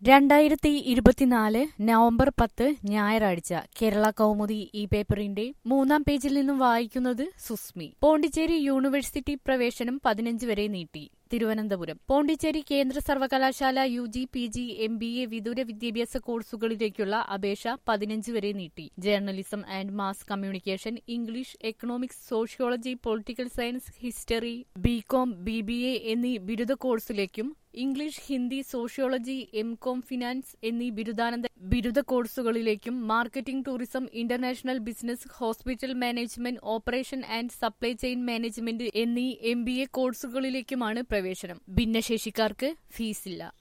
2024 November 10 ഞായറാഴ്ച കേരള കൗമുദി ഈ പേപ്പറിന്റെ 3-ാം പേജിൽ നിന്നും വായിക്കുന്നത് സുസ്മി. പോണ്ടിച്ചേരി യൂണിവേഴ്സിറ്റി പ്രവേശനം 15 വരെ നീട്ടി. തിരുവനന്തപുരം. പോണ്ടിച്ചേരി കേന്ദ്ര സർവകലാശാല UG, PG, MBA വിദൂര വിദ്യാഭ്യാസ കോഴ്സുകളിലേക്കുള്ള അപേക്ഷ 15 വരെ നീട്ടി. Journalism and mass communication, English, economics, sociology, political science, history, BCom, BBA എന്നീ ബിരുദ കോഴ്സിലേക്കും English, Hindi, sociology, MCom, finance എന്നീ ബിരുദാനന്തര ബിരുദ കോഴ്സുകളിലേക്കും marketing, tourism, international business, hospital management, operation and supply chain management എന്നീ MBA കോഴ്സുകളിലേക്കുമാണ് പ്രവേശനം. ഭിന്നശേഷിക്കാർക്ക് ഫീസില്ല.